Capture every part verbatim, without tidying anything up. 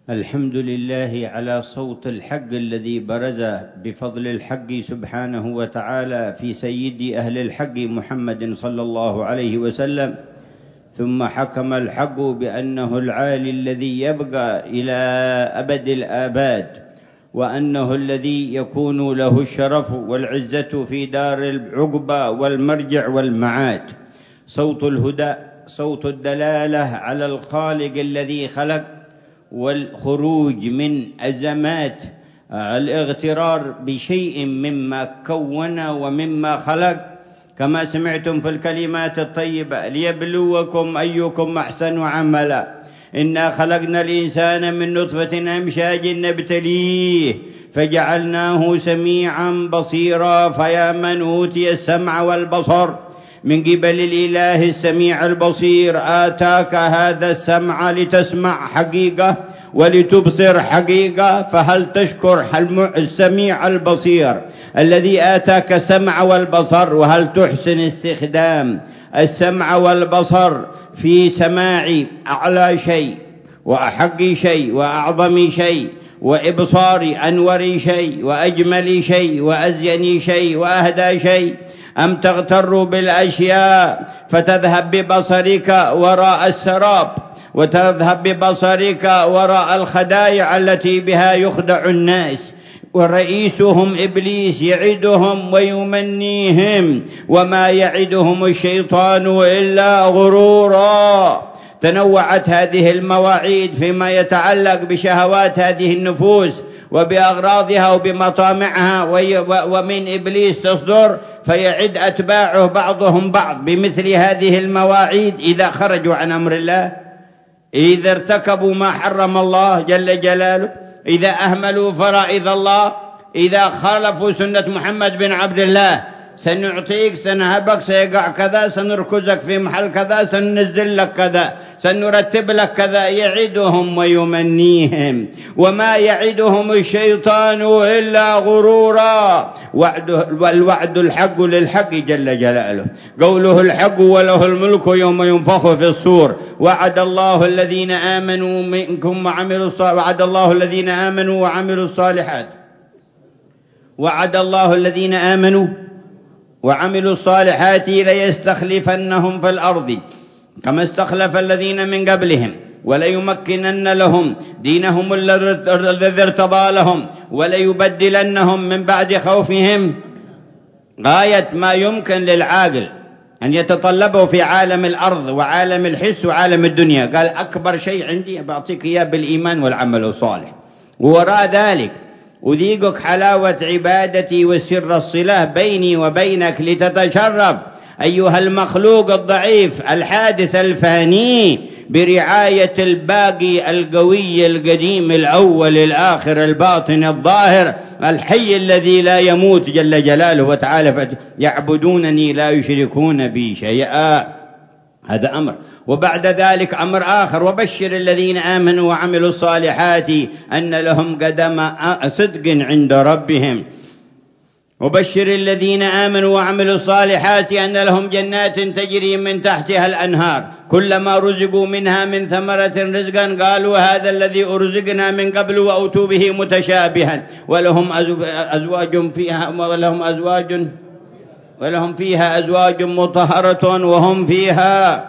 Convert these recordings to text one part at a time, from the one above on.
الحمد لله على صوت الحق الذي برز بفضل الحق سبحانه وتعالى في سيد أهل الحق محمد صلى الله عليه وسلم. ثم حكم الحق بأنه العالي الذي يبقى إلى أبد الآباد، وأنه الذي يكون له الشرف والعزة في دار العقبى والمرجع والمعاد. صوت الهدى، صوت الدلالة على الخالق الذي خلق، والخروج من أزمات الاغترار بشيء مما كون ومما خلق، كما سمعتم في الكلمات الطيبة: ليبلوكم أيكم أحسن عملا، إنا خلقنا الإنسان من نطفة أمشاج نبتليه فجعلناه سميعا بصيرا. فيا من أوتي السمع والبصر من قبل الإله السميع البصير، آتاك هذا السمع لتسمع حقيقة ولتبصر حقيقة، فهل تشكر السميع البصير الذي آتاك السمع والبصر؟ وهل تحسن استخدام السمع والبصر في سماع أعلى شيء وأحق شيء وأعظم شيء وإبصار أنور شيء وأجمل شيء وأزين شيء وأهدى شيء؟ أم تغتر بالأشياء فتذهب ببصرك وراء السراب، وتذهب ببصرك وراء الخدايع التي بها يخدع الناس؟ ورئيسهم إبليس يعدهم ويمنيهم، وما يعدهم الشيطان إلا غرورا. تنوعت هذه المواعيد فيما يتعلق بشهوات هذه النفوس وبأغراضها وبمطامعها، ومن إبليس تصدر فيعد أتباعه بعضهم بعض بمثل هذه المواعيد إذا خرجوا عن أمر الله، إذا ارتكبوا ما حرم الله جل جلاله، إذا أهملوا فرائض الله، إذا خالفوا سنة محمد بن عبد الله. سنعطيك، سنهبك، سيقع كذا، سنركزك في محل كذا، سننزل لك كذا، سنرتب لك كذا. يعدهم ويمنيهم، وما يعدهم الشيطان إلا غرورا. والوعد الحق للحق جل جلاله، قوله الحق وله الملك يوم ينفخ في الصور. وعد الله الذين آمنوا منكم وعملوا الصالحات وعد الله الذين آمنوا وعملوا الصالحات وعد الله الذين آمنوا وعملوا الصالحات ليستخلفنهم في الأرض كما استخلف الذين من قبلهم، وليمكنن لهم دينهم الذي ارتضى لهم، وليبدلنهم من بعد خوفهم. غاية ما يمكن للعاقل أن يتطلبه في عالم الأرض وعالم الحس وعالم الدنيا. قال: أكبر شيء عندي بعطيك إياه بالإيمان والعمل الصالح، ووراء ذلك أذيقك حلاوة عبادتي وسر الصلة بيني وبينك لتتشرف أيها المخلوق الضعيف الحادث الفاني برعاية الباقي القوي القديم الأول الآخر الباطن الظاهر الحي الذي لا يموت جل جلاله وتعالى. يعبدونني لا يشركون بي شيئا. هذا أمر. وبعد ذلك أمر آخر: وبشر الذين آمنوا وعملوا الصالحات أن لهم قدم صدق عند ربهم. وبشر الذين آمنوا وعملوا الصالحات أن لهم جنات تجري من تحتها الأنهار كلما رزقوا منها من ثمرة رزقا قالوا هذا الذي أرزقنا من قبل، وأتوا به متشابها، ولهم أزواج فيها ولهم أزواج ولهم فيها أزواج مطهرة وهم فيها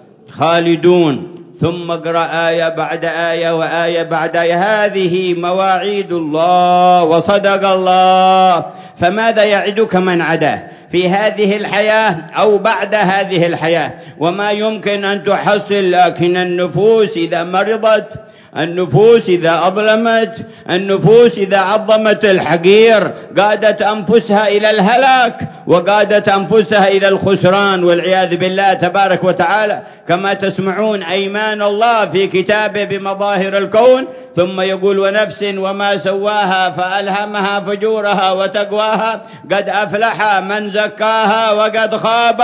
خالدون. ثم اقرأ آية بعد آية وآية بعد آية. هذه مواعيد الله وصدق الله. فماذا يعدك من عداه في هذه الحياة أو بعد هذه الحياة؟ وما يمكن أن تحصل. لكن النفوس إذا مرضت، النفوس إذا أظلمت، النفوس إذا عظمت الحقير، قادت أنفسها إلى الهلاك وقادت أنفسها إلى الخسران والعياذ بالله تبارك وتعالى. كما تسمعون أيمان الله في كتابه بمظاهر الكون، ثم يقول: ونفس وما سواها فألهمها فجورها وتقواها قد أفلح من زكاها وقد خاب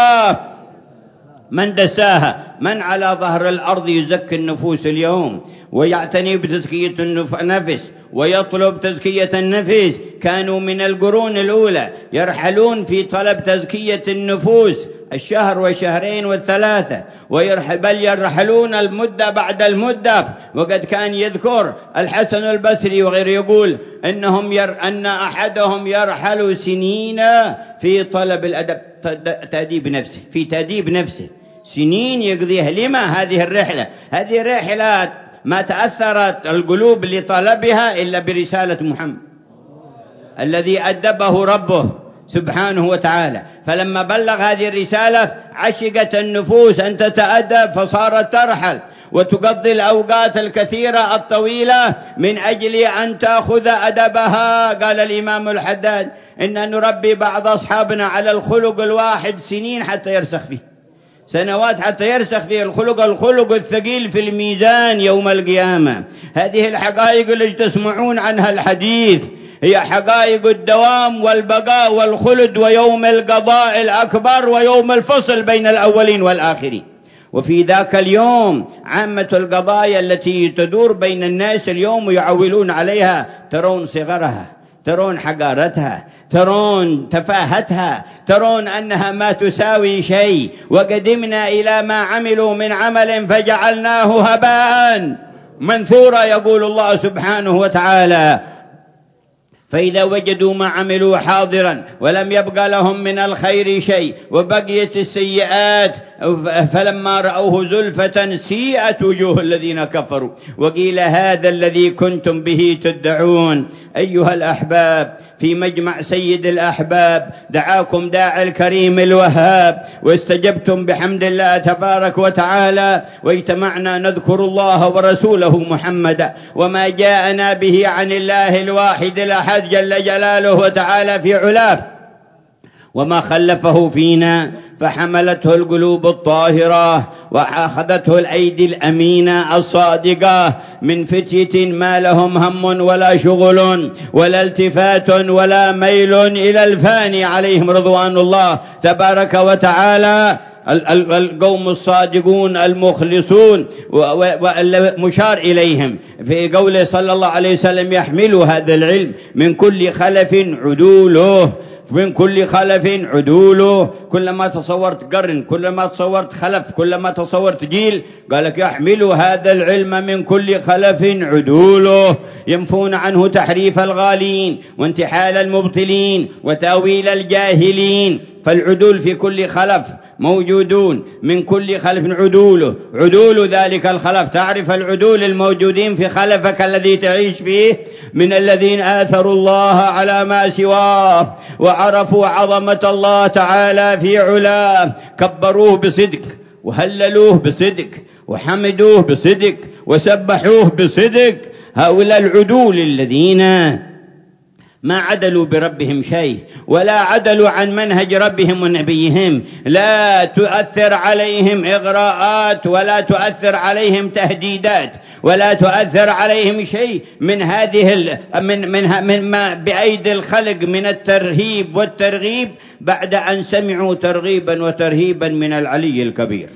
من دساها. من على ظهر الأرض يزكي النفوس اليوم ويعتني بتزكية النفس ويطلب تزكية النفس؟ كانوا من القرون الأولى يرحلون في طلب تزكية النفوس الشهر والشهرين والثلاثة، بل يرحلون المدة بعد المدة. وقد كان يذكر الحسن البصري وغيره يقول إنهم ير أن أحدهم يرحل سنين في طلب الأدب، تأديب نفسه، في تأديب نفسه، سنين يقضيها. لما هذه الرحلة؟ هذه رحلة ما تأثرت القلوب لطلبها إلا برسالة محمد الذي أدبه ربه سبحانه وتعالى. فلما بلغ هذه الرسالة عشقت النفوس أن تتأدب، فصارت ترحل وتقضي الأوقات الكثيرة الطويلة من أجل أن تأخذ أدبها. قال الإمام الحداد إن نربي بعض أصحابنا على الخلق الواحد سنين حتى يرسخ فيه، سنوات حتى يرسخ فيه الخلق، الخلق الثقيل في الميزان يوم القيامة. هذه الحقائق التي تسمعون عنها الحديث هي حقائق الدوام والبقاء والخلد ويوم القضاء الأكبر ويوم الفصل بين الأولين والآخرين. وفي ذاك اليوم عامة القضايا التي تدور بين الناس اليوم يعولون عليها ترون صغرها، ترون حقارتها، ترون تفاهتها، ترون أنها ما تساوي شيء. وقدمنا إلى ما عملوا من عمل فجعلناه هباء منثورا، يقول الله سبحانه وتعالى: فإذا وجدوا ما عملوا حاضرا ولم يبقى لهم من الخير شيء وبقيت السيئات فلما رأوه زلفة سيئت وجوه الذين كفروا وقيل هذا الذي كنتم به تدعون. أيها الأحباب، في مجمع سيد الأحباب دعاكم داعي الكريم الوهاب واستجبتم بحمد الله تبارك وتعالى، واجتمعنا نذكر الله ورسوله محمدا وما جاءنا به عن الله الواحد الأحد جل جلاله وتعالى في علاه، وما خلفه فينا فحملته القلوب الطاهرة وأخذته الأيدي الأمينة الصادقة من فتية ما لهم هم ولا شغل ولا التفات ولا ميل إلى الفاني عليهم رضوان الله تبارك وتعالى. القوم الصادقون المخلصون ومشار إليهم في قوله صلى الله عليه وسلم: يحمل هذا العلم من كل خلف عدوله، من كل خلف عدوله. كلما تصورت قرن، كلما تصورت خلف، كلما تصورت جيل، قالك يحمل هذا العلم من كل خلف عدوله، ينفون عنه تحريف الغالين وانتحال المبطلين وتأويل الجاهلين. فالعدول في كل خلف موجودون، من كل خلف عدوله، عدول ذلك الخلف. تعرف العدول الموجودين في خلفك الذي تعيش فيه من الذين آثروا الله على ما سواه وعرفوا عظمة الله تعالى في علاه، كبروه بصدق وهللوه بصدق وحمدوه بصدق وسبحوه بصدق. هؤلاء العدول الذين ما عدلوا بربهم شيء ولا عدلوا عن منهج ربهم ونبيهم، لا تؤثر عليهم إغراءات ولا تؤثر عليهم تهديدات ولا تؤثر عليهم شيء من هذه من من من ما بأيدي الخلق من الترهيب والترغيب بعد أن سمعوا ترغيبا وترهيبا من العلي الكبير.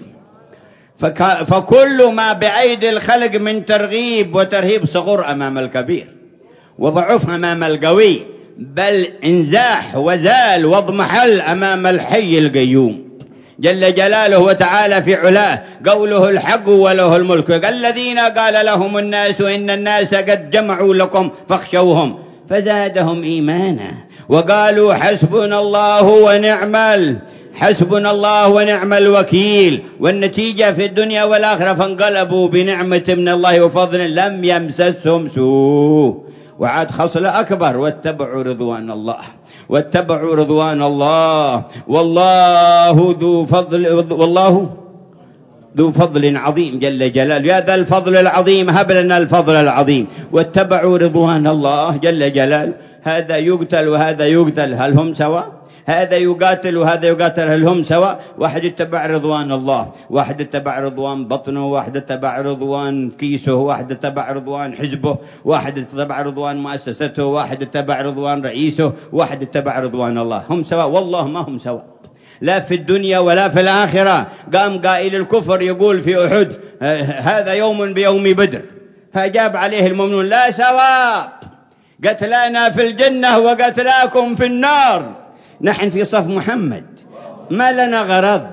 فكل ما بأيدي الخلق من ترغيب وترهيب صغر أمام الكبير وضعف أمام القوي، بل انزاح وزال واضمحل أمام الحي القيوم جل جلاله وتعالى في علاه. قوله الحق وله الملك. الذين قال لهم الناس إن الناس قد جمعوا لكم فاخشوهم فزادهم إيمانا وقالوا حسبنا الله ونعم حسبنا الله ونعم الوكيل. والنتيجة في الدنيا والآخرة فانقلبوا بنعمة من الله وفضل لم يمسسهم سوء. وعاد خصلة أكبر: واتبعوا رضوان الله، واتبعوا رضوان الله والله ذو فضل، والله ذو فضل عظيم جل جلاله. يا ذا الفضل العظيم هب لنا الفضل العظيم. واتبعوا رضوان الله جل جلاله. هذا يقتل وهذا يقتل، هل هم سواء؟ هذا يقاتل وهذا يقاتل، هل هم سواء؟ واحد اتبع رضوان الله، واحد اتبع رضوان بطنه، واحد اتبع رضوان كيسه، واحد اتبع رضوان حزبه، واحد اتبع رضوان مؤسسته، واحد اتبع رضوان رئيسه، واحد اتبع رضوان الله. هم سواء؟ والله ما هم سواء، لا في الدنيا ولا في الآخرة. قام قائل الكفر يقول في أحد: هذا يوم بيوم بدر، فأجاب عليه المؤمنون: لا سواء، قتلانا في الجنة وقتلاكم في النار، نحن في صف محمد، ما لنا غرض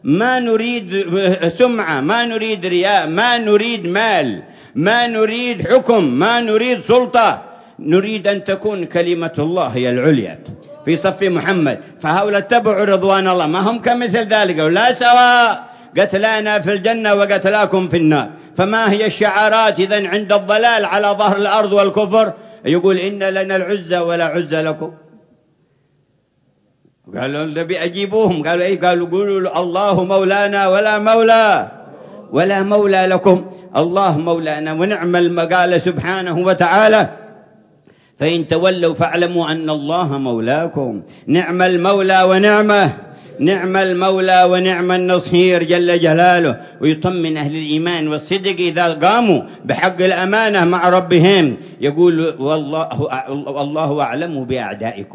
ما نريد سمعة، ما نريد رياء، ما نريد مال، ما نريد حكم، ما نريد سلطة، نريد أن تكون كلمة الله هي العليا في صف محمد. فهؤلاء اتبعوا رضوان الله، ما هم كمثل ذلك، لا سواء قتلانا في الجنة وقتلاكم في النار. فما هي الشعارات إذن عند الضلال على ظهر الأرض والكفر؟ يقول إن لنا العزة ولا عزة لكم. قالوا النبي أجيبوهم، قالوا إيه؟ قالوا قولوا الله مولانا ولا مولى ولا مولى لكم. الله مولانا ونعم المقال سبحانه وتعالى، فإن تولوا فاعلموا أن الله مولاكم. نعم المولى ونعمه، نعم المولى ونعم النصير جل جلاله. ويطمن أهل الإيمان والصدق إذا قاموا بحق الأمانة مع ربهم، يقول والله والله أعلم بأعدائكم،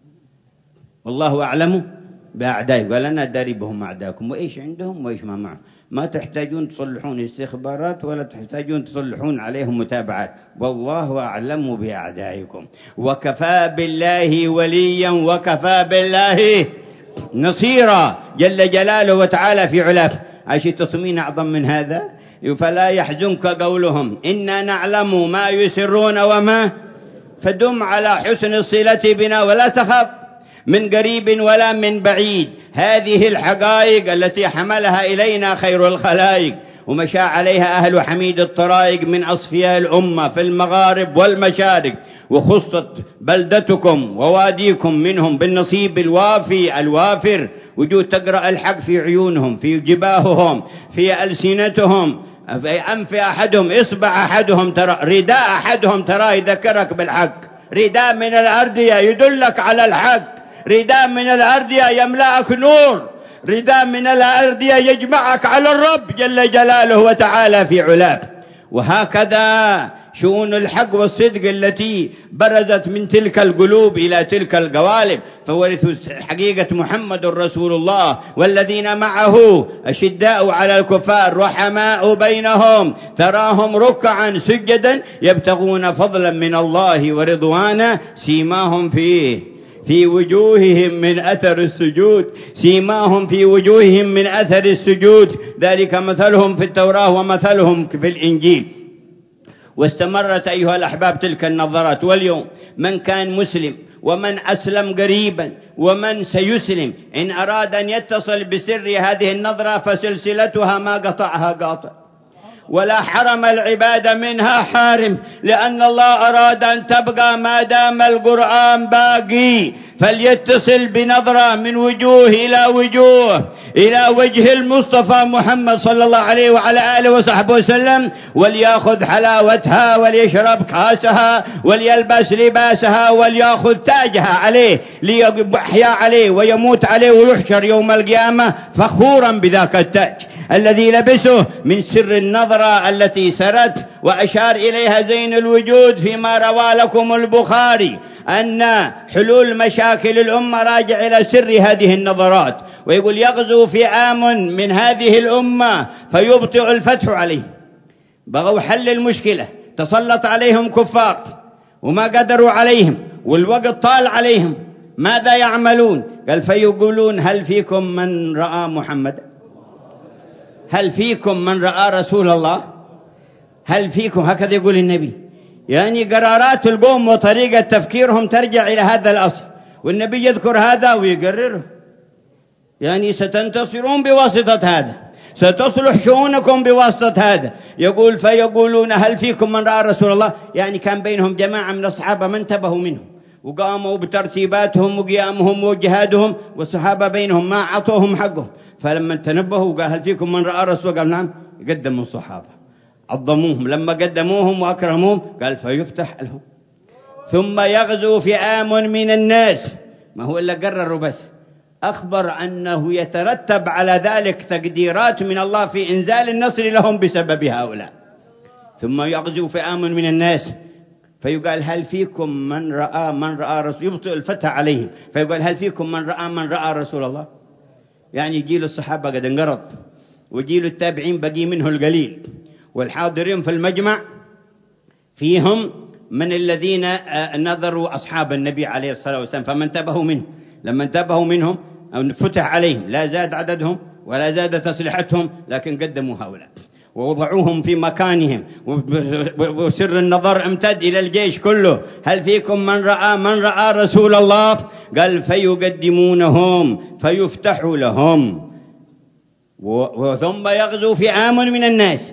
والله أعلم بأعدائكم. قال أنا داري بهم أعدائكم وإيش عندهم وإيش ما معهم. ما تحتاجون تصلحون استخبارات ولا تحتاجون تصلحون عليهم متابعات، والله أعلم بأعدائكم وكفى بالله وليا وكفى بالله نصيرا جل جلاله وتعالى في علاه. عايش تصمين أعظم من هذا؟ فلا يحزنك قولهم إنا نعلم ما يسرون وما، فدم على حسن الصلة بنا ولا تخف من قريب ولا من بعيد. هذه الحقائق التي حملها إلينا خير الخلائق ومشى عليها أهل حميد الطرائق من أصفياء الأمة في المغارب والمشارق، وخصت بلدتكم وواديكم منهم بالنصيب الوافي الوافر. وجود تقرأ الحق في عيونهم، في جباههم، في ألسنتهم، في أنف أحدهم، إصبع أحدهم ترى، رداء أحدهم ترى يذكرك بالحق، رداء من الأردية يدلك على الحق، رداء من الأردية يملأك نور، رداء من الأردية يجمعك على الرب جل جلاله وتعالى في علاه. وهكذا شؤون الحق والصدق التي برزت من تلك القلوب إلى تلك القوالب، فورثوا حقيقة محمد رسول الله والذين معه أشداء على الكفار رحماء بينهم، تراهم ركعا سجدا يبتغون فضلا من الله ورضوانا، سيماهم فيه في وجوههم من أثر السجود، سيماهم في وجوههم من أثر السجود، ذلك مثلهم في التوراة ومثلهم في الإنجيل. واستمرت أيها الأحباب تلك النظرات. واليوم من كان مسلم ومن أسلم قريبا ومن سيسلم إن أراد أن يتصل بسر هذه النظرة فسلسلتها ما قطعها قاطع، ولا حرم العباد منها حارم، لأن الله أراد أن تبقى ما دام القرآن باقي. فليتصل بنظرة من وجوه إلى وجوه إلى وجه المصطفى محمد صلى الله عليه وعلى آله وصحبه وسلم، وليأخذ حلاوتها وليشرب كاسها وليلبس لباسها وليأخذ تاجها عليه ليحيا عليه ويموت عليه ويحشر يوم القيامة فخورا بذاك التاج الذي لبسه من سر النظرة التي سرت. وأشار إليها زين الوجود فيما روى لكم البخاري أن حلول مشاكل الأمة راجع إلى سر هذه النظرات. ويقول يغزو فئام من هذه الأمة فيبطئ الفتح عليه، بغوا حل المشكلة، تسلط عليهم كفار وما قدروا عليهم والوقت طال عليهم، ماذا يعملون؟ قال فيقولون هل فيكم من رأى محمد؟ هل فيكم من رأى رسول الله؟ هل فيكم؟ هكذا يقول النبي. يعني قرارات القوم وطريقة تفكيرهم ترجع إلى هذا الأصل، والنبي يذكر هذا ويقرره. يعني ستنتصرون بواسطة هذا، ستصلح شؤونكم بواسطة هذا. يقول فيقولون هل فيكم من رأى رسول الله؟ يعني كان بينهم جماعة من الصحابة ما انتبهوا منهم وقاموا بترتيباتهم وقيامهم وجهادهم، والصحابة بينهم ما عطوهم حقهم. فلما تنبهوا قال هل فيكم من رأى رسول؟ قال نعم. قدموا الصحابة عظموهم، لما قدموهم وأكرموهم قال فيفتح لهم. ثم يغزو فئام من الناس، ما هو إلا قرروا بس، أخبر أنه يترتب على ذلك تقديرات من الله في إنزال النصر لهم بسبب هؤلاء. ثم يغزو فئام من الناس فيقال هل فيكم من رأى من رأى رسول، يبطئ الفتح عليهم، فيقال هل فيكم من رأى من رأى رسول الله؟ يعني جيل الصحابة قد انقرض، وجيل التابعين بقي منه القليل، والحاضرين في المجمع فيهم من الذين نظروا أصحاب النبي عليه الصلاة والسلام فما انتبهوا منهم. لما انتبهوا منهم فتح عليهم، لا زاد عددهم ولا زادت أسلحتهم، لكن قدموا هؤلاء ووضعوهم في مكانهم، وسر النظر امتد إلى الجيش كله. هل فيكم من رأى من رأى رسول الله؟ قال فيقدمونهم فيفتح لهم، وثم يغزو فئام من الناس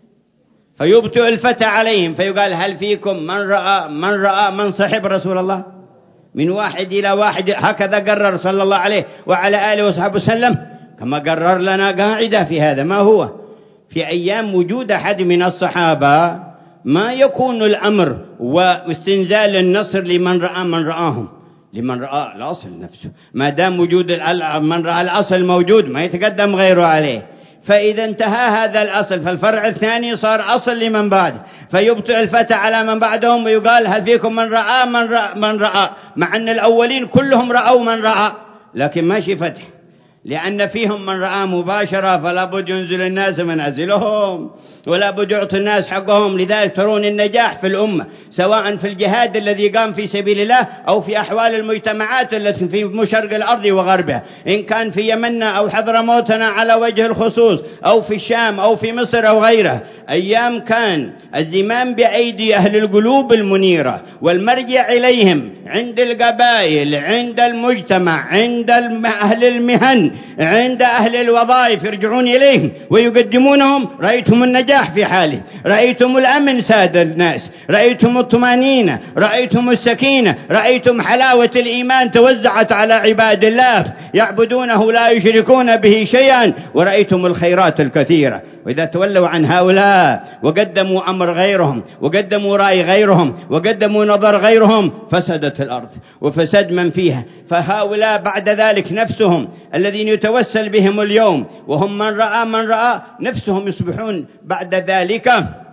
فيبطئ الفتى عليهم، فيقال هل فيكم من رأى من رأى من صحب رسول الله؟ من واحد إلى واحد، هكذا قرر صلى الله عليه وعلى آله وصحبه وسلم، كما قرر لنا قاعدة في هذا. ما هو؟ في أيام وجود أحد من الصحابة ما يكون الأمر واستنزال النصر لمن رأى من رآهم، لمن رأى الأصل نفسه. ما دام وجود من رأى الأصل موجود ما يتقدم غيره عليه. فإذا انتهى هذا الأصل فالفرع الثاني صار أصل لمن بعد، فيبطئ الفتى على من بعدهم ويقال هل فيكم من رأى من رأى, من رأى مع أن الأولين كلهم رأوا من رأى، لكن ماشي فتح، لأن فيهم من رأى مباشرة، فلا بد ينزل الناس منازلهم ولا بد يعطي الناس حقهم. لذلك ترون النجاح في الأمة سواء في الجهاد الذي قام في سبيل الله أو في أحوال المجتمعات التي في مشرق الأرض وغربها، إن كان في يمننا أو حضرموتنا على وجه الخصوص، أو في الشام أو في مصر أو غيرها. أيام كان الزمام بأيدي أهل القلوب المنيرة والمرجع إليهم عند القبائل، عند المجتمع، عند أهل المهن، عند أهل الوظائف، يرجعون إليهم ويقدمونهم. رأيتم النجاح في حاله، رأيتم الأمن ساد الناس، رأيتم الطمأنينة، رأيتم السكينة، رأيتم حلاوة الإيمان توزعت على عباد الله يعبدونه لا يشركون به شيئا، ورأيتم الخيرات الكثيرة. وإذا تولوا عن هؤلاء وقدموا أمر غيرهم وقدموا رأي غيرهم وقدموا نظر غيرهم فسدت الأرض وفسد من فيها. فهؤلاء بعد ذلك نفسهم الذين يتوسل بهم اليوم وهم من رأى من رأى نفسهم يصبحون بعد ذلك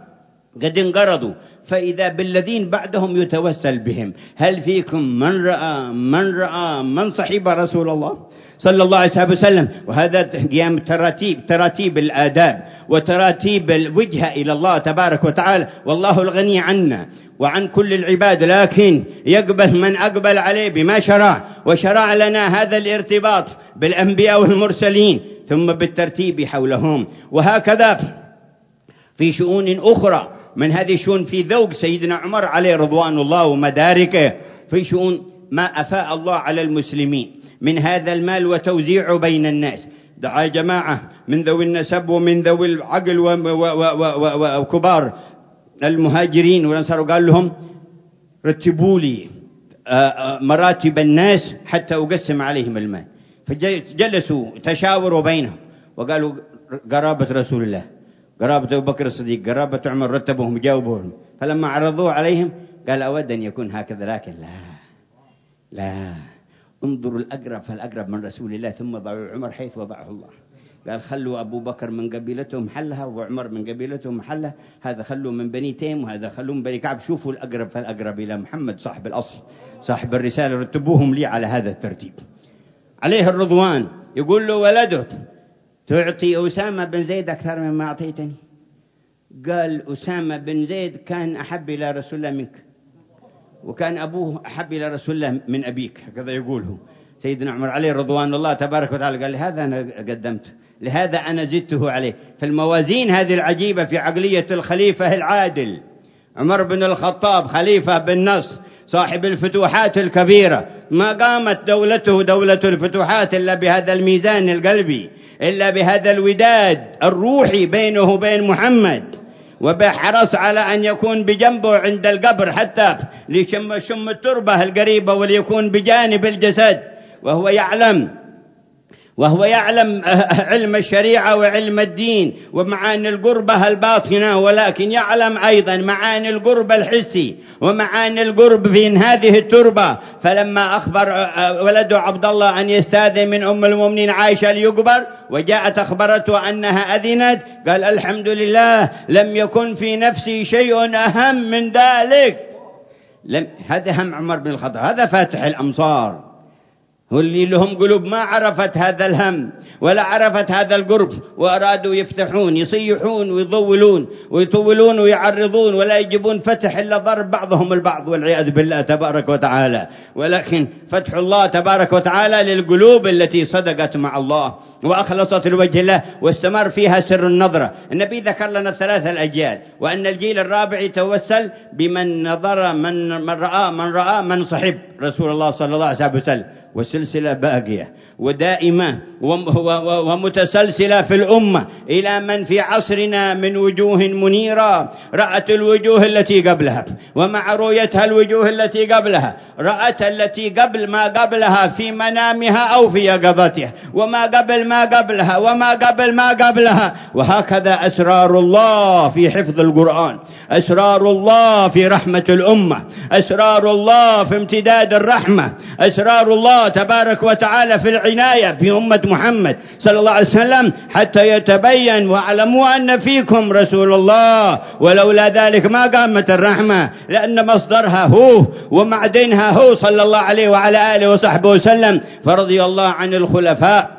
قد انقرضوا، فإذا بالذين بعدهم يتوسل بهم. هل فيكم من رأى من رأى من صحب رسول الله صلى الله عليه وسلم؟ وهذا قيام تراتيب تراتيب الآداب وتراتيب الوجهة إلى الله تبارك وتعالى، والله الغني عنا وعن كل العباد، لكن يقبل من أقبل عليه بما شرع، وشرع لنا هذا الارتباط بالأنبياء والمرسلين ثم بالترتيب حولهم. وهكذا في شؤون أخرى من هذه الشؤون في ذوق سيدنا عمر عليه رضوان الله ومداركه، في شؤون ما أفاء الله على المسلمين من هذا المال وتوزيعه بين الناس. دعا جماعة من ذوي النسب ومن ذوي العقل وكبار المهاجرين والأنصار، وقال لهم رتبوا لي مراتب الناس حتى أقسم عليهم المال. فجلسوا تشاوروا بينهم وقالوا قرابة رسول الله، قرابة أبو بكر الصديق، قرابة عمر، رتبوهم جاوبوهم. فلما عرضوه عليهم قال أود أن يكون هكذا، لكن لا لا انظروا الأقرب فالأقرب من رسول الله، ثم ضعوا عمر حيث وضعه الله. قال خلوا أبو بكر من قبيلته محلها وعمر من قبيلته محلها، هذا خلوا من بني تيم وهذا خلوا من بني كعب. شوفوا الأقرب فالأقرب إلى محمد صاحب الأصل صاحب الرسالة، رتبوهم لي على هذا الترتيب. عليه الرضوان يقول له ولده تعطي أسامة بن زيد أكثر مما أعطيتني؟ قال أسامة بن زيد كان أحب إلى رسول الله منك، وكان أبوه أحب إلى رسول الله من أبيك، هكذا يقوله سيدنا عمر عليه رضوان الله تبارك وتعالى. قال لهذا أنا قدمته، لهذا أنا زدته عليه. فالموازين هذه العجيبة في عقلية الخليفة العادل عمر بن الخطاب، خليفة بالنص صاحب الفتوحات الكبيرة، ما قامت دولته دولة الفتوحات إلا بهذا الميزان القلبي، إلا بهذا الوداد الروحي بينه وبين محمد، وبحرص على أن يكون بجنبه عند القبر حتى ليشم شم التربة القريبة وليكون بجانب الجسد، وهو يعلم وهو يعلم علم الشريعة وعلم الدين ومعاني القربة الباطنة، ولكن يعلم أيضا معاني القرب الحسي ومعاني القرب في هذه التربة. فلما أخبر ولده عبد الله أن يستاذن من أم المؤمنين عائشة ليقبر، وجاءت أخبرته أنها أذنت، قال الحمد لله لم يكن في نفسي شيء أهم من ذلك. لم هذا هم عمر بن الخطاب، هذا فاتح الأمصار، هو اللي لهم قلوب ما عرفت هذا الهم ولا عرفت هذا القرب، وأرادوا يفتحون يصيحون ويطولون ويطولون ويعرضون ولا يجيبون فتح إلا ضرب بعضهم البعض والعياذ بالله تبارك وتعالى. ولكن فتح الله تبارك وتعالى للقلوب التي صدقت مع الله وأخلصت لوجه الله واستمر فيها سر النظرة. النبي ذكر لنا ثلاث الأجيال، وأن الجيل الرابع يتوسل بمن نظر من, من رأى من رأى من صحب رسول الله صلى الله عليه وسلم، والسلسلة باقية ودائمة ومتسلسلة في الأمة إلى من في عصرنا من وجوه منيرة رأت الوجوه التي قبلها، ومع رؤيتها الوجوه التي قبلها رأت التي قبل ما قبلها في منامها أو في يقظتها، وما قبل ما قبلها وما قبل ما قبلها. وهكذا أسرار الله في حفظ القرآن، أسرار الله في رحمة الأمة، أسرار الله في امتداد الرحمة، أسرار الله تبارك وتعالى في العناية في أمة محمد صلى الله عليه وسلم، حتى يتبين واعلموا أن فيكم رسول الله، ولولا ذلك ما قامت الرحمة، لأن مصدرها هو ومعدنها هو صلى الله عليه وعلى آله وصحبه وسلم. فرضي الله عن الخلفاء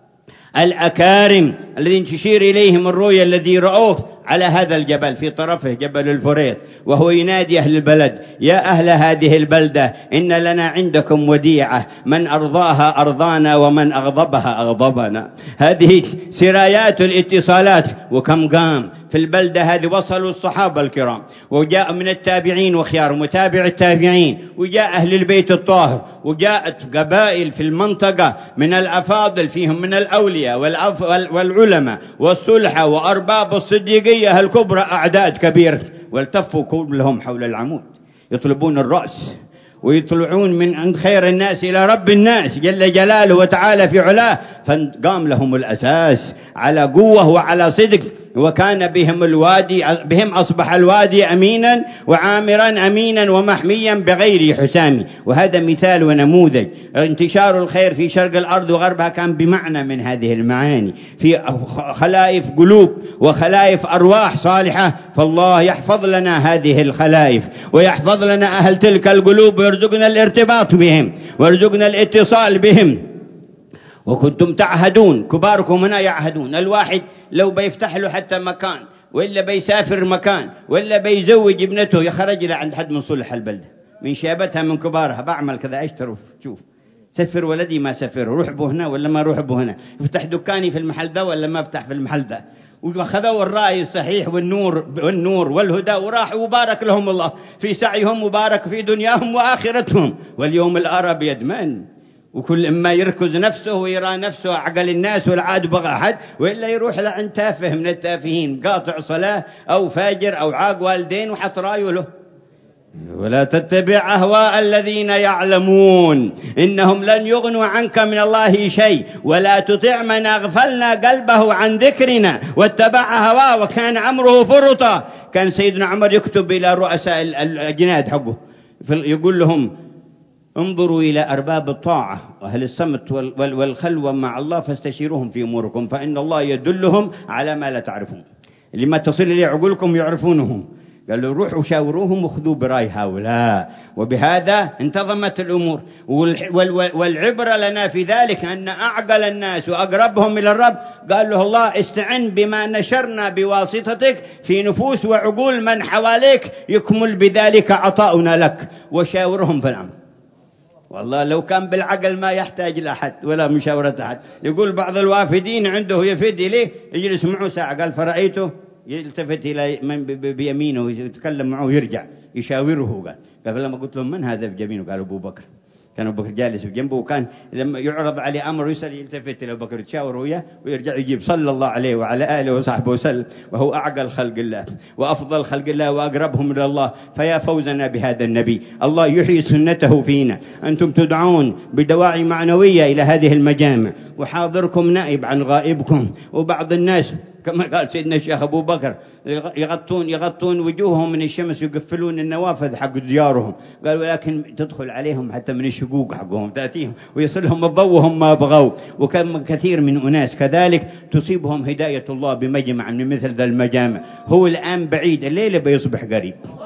الأكارم الذين تشير إليهم الرؤيا الذي رأوه على هذا الجبل في طرفه جبل الفريض، وهو ينادي أهل البلد: يا أهل هذه البلدة إن لنا عندكم وديعة، من أرضاها أرضانا ومن أغضبها أغضبنا. هذه سرايات الاتصالات. وكم قام في البلدة هذه وصلوا الصحابة الكرام، وجاء من التابعين وخيار متابع التابعين، وجاء أهل البيت الطاهر، وجاءت قبائل في المنطقة من الأفاضل فيهم من الأولياء والعلماء والصلحة وأرباب الصديقية الكبرى، أعداد كبيرة، والتفوا كلهم حول العمود يطلبون الرأس، ويطلعون من عند خير الناس إلى رب الناس جل جلاله وتعالى في علاه. فقام لهم الأساس على قوة وعلى صدق، وكان بهم الوادي بهم أصبح الوادي أمينا وعامرا أمينا ومحميا بغير حسام. وهذا مثال ونموذج. انتشار الخير في شرق الأرض وغربها كان بمعنى من هذه المعاني، في خلائف قلوب وخلائف أرواح صالحة. فالله يحفظ لنا هذه الخلائف ويحفظ لنا أهل تلك القلوب، ويرزقنا الارتباط بهم ويرزقنا الاتصال بهم. وكنتم تعهدون، كباركم هنا يعهدون، الواحد لو بيفتح له حتى مكان وإلا بيسافر مكان وإلا بيزوج ابنته يخرج له عند حد من صلح البلدة من شابتها من كبارها، بعمل كذا اشتروا شوف سفر ولدي ما سفر، روح به هنا ولا ما روح به هنا، افتح دكاني في المحل ذا ولا ما افتح في المحل ذا. وأخذوا الرأي الصحيح والنور والنور والهدى، وراح وبارك لهم الله في سعيهم وبارك في دنياهم وآخرتهم. واليوم الآراء بيد من؟ وكل إما يركز نفسه ويرى نفسه عقل الناس والعاد بغى أحد، وإلا يروح لعند تافه من التافهين قاطع صلاة أو فاجر أو عاق والدين وحط رأيه له. ولا تتبع أهواء الذين يعلمون إنهم لن يغنوا عنك من الله شيء، ولا تطع من أغفلنا قلبه عن ذكرنا واتبع هواه وكان أمره فرطا. كان سيدنا عمر يكتب إلى رؤساء الجناد حقه يقول لهم: انظروا إلى أرباب الطاعة وأهل الصمت والخلوة مع الله فاستشيروهم في أموركم، فإن الله يدلهم على ما لا تعرفون، لما تصل إليه عقولكم يعرفونهم. قالوا: روحوا شاوروهم وخذوا برأي هؤلاء. وبهذا انتظمت الأمور. والعبرة لنا في ذلك أن أعقل الناس وأقربهم إلى الرب قال له الله: استعن بما نشرنا بواسطتك في نفوس وعقول من حواليك يكمل بذلك عطاؤنا لك، وشاورهم في الأمر. والله لو كان بالعقل ما يحتاج لأحد ولا مشاورة أحد. يقول بعض الوافدين عنده يفد إليه يجلس معه ساعة، قال فرأيته يلتفت إلى من بيمينه يتكلم معه ويرجع يشاوره. قال قال فلما قلت لهم: من هذا بجمينه؟ قال: أبو بكر. كان أبو بكر جالس بجنبه، وكان لما يعرض عليه أمر يسأل يلتفت إلى أبو بكر يتشاور وياه ويرجع يجيب صلى الله عليه وعلى آله وصحبه وسلم، وهو أعقل خلق الله وأفضل خلق الله وأقربهم إلى الله. فيا فوزنا بهذا النبي، الله يحيي سنته فينا. أنتم تدعون بدواعي معنوية إلى هذه المجامع، وحاضركم نائب عن غائبكم. وبعض الناس كما قال سيدنا الشيخ أبو بكر يغطون يغطون وجوههم من الشمس، يقفلون النوافذ حق ديارهم. قال: ولكن تدخل عليهم حتى من الشقوق حقهم تأتيهم ويصلهم الضوء وهم ما بغوا. وكم كثير من أناس كذلك تصيبهم هداية الله بمجمع من مثل ذا المجامع. هو الآن بعيد، الليلة بيصبح قريب.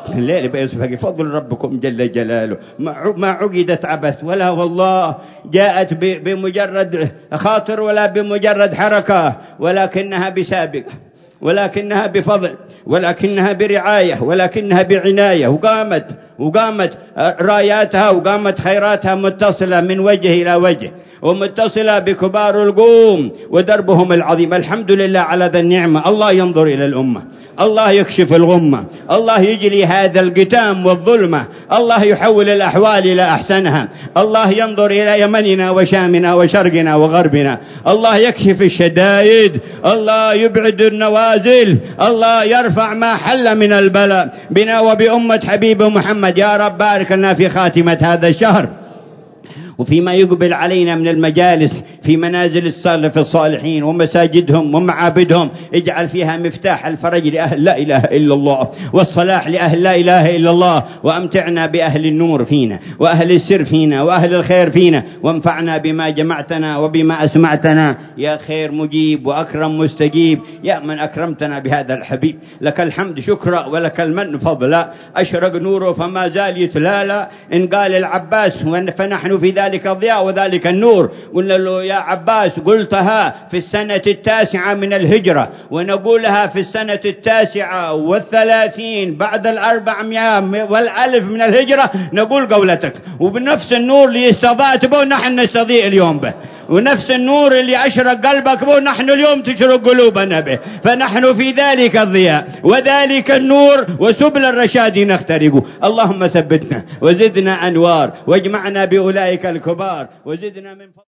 الليل بيصبح بفضل ربكم جل جلاله، ما عقدت عبث ولا والله جاءت بمجرد خاطر ولا بمجرد حركة، ولكنها بسابقة، ولكنها بفضل، ولكنها برعاية، ولكنها بعناية، وقامت وقامت راياتها وقامت خيراتها متصلة من وجه إلى وجه، ومتصلة بكبار القوم ودربهم العظيم. الحمد لله على ذا النعمة. الله ينظر إلى الأمة، الله يكشف الغمة، الله يجلي هذا القتام والظلمة، الله يحول الأحوال إلى أحسنها، الله ينظر إلى يمننا وشامنا وشرقنا وغربنا، الله يكشف الشدائد، الله يبعد النوازل، الله يرفع ما حل من البلاء بنا وبأمة حبيب محمد. يا رب بارك لنا في خاتمة هذا الشهر وفيما يقبل علينا من المجالس في منازل السلف الصالحين ومساجدهم ومعابدهم، اجعل فيها مفتاح الفرج لأهل لا إله إلا الله، والصلاح لأهل لا إله إلا الله، وأمتعنا بأهل النور فينا وأهل السر فينا وأهل الخير فينا، وانفعنا بما جمعتنا وبما أسمعتنا يا خير مجيب وأكرم مستجيب، يا من أكرمتنا بهذا الحبيب. لك الحمد شكرا ولك المن فضلا، أشرق نوره فما زال يتلالى، إن قال العباس فنحن في ذلك الضياء وذلك النور. قلنا له يا عباس قلتها في السنة التاسعة من الهجرة، ونقولها في السنة التاسعة والثلاثين بعد الأربعمائة والألف من الهجرة، نقول قولتك، وبنفس النور اللي استضاءت به نحن نستضيء اليوم به، ونفس النور اللي أشرق قلبك به نحن اليوم تشرق قلوبنا به، فنحن في ذلك الضياء وذلك النور وسبل الرشاد نخترق. اللهم ثبتنا وزدنا أنوار واجمعنا بأولئك الكبار وزدنا من